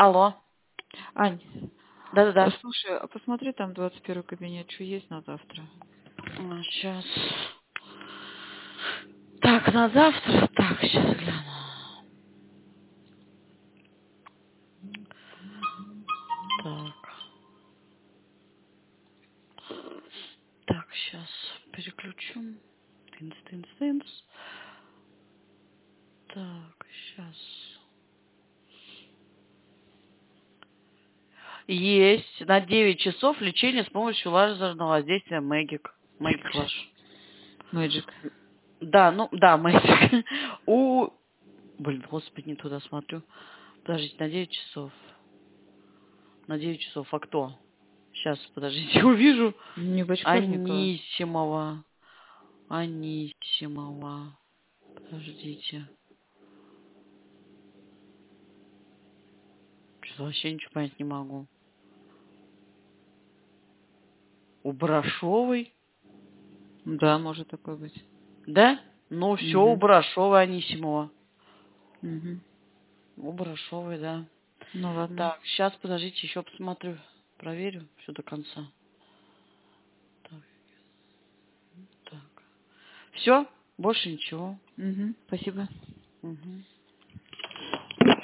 Алло. Ань, Да-да-да. слушай, а посмотри там 21-й кабинет, что есть на завтра. Сейчас. Так, на завтра. Так, сейчас гляну. Так. Так, сейчас переключу. Тынц, тынц, тынц. Так, сейчас. Есть на 9 часов лечение с помощью лазерного воздействия Magic. Magic Lash. Magic. Да, ну, да, Magic. Блин, господи, не туда смотрю. Подождите, на 9 часов. На 9 часов. А кто? Сейчас, подождите, увижу. Не Бочкарникова. Анисимова. Анисимова. Подождите. Что-то вообще ничего понять не могу. У Барашовой? Да, может такое быть. Да? Ну, все у Угу. Барашовой Анисимова. Угу. У Барашовой, да. Ну ладно. Так, сейчас, подождите, еще посмотрю. Проверю все до конца. Так, так. Все? Больше ничего. Угу. Спасибо. Угу.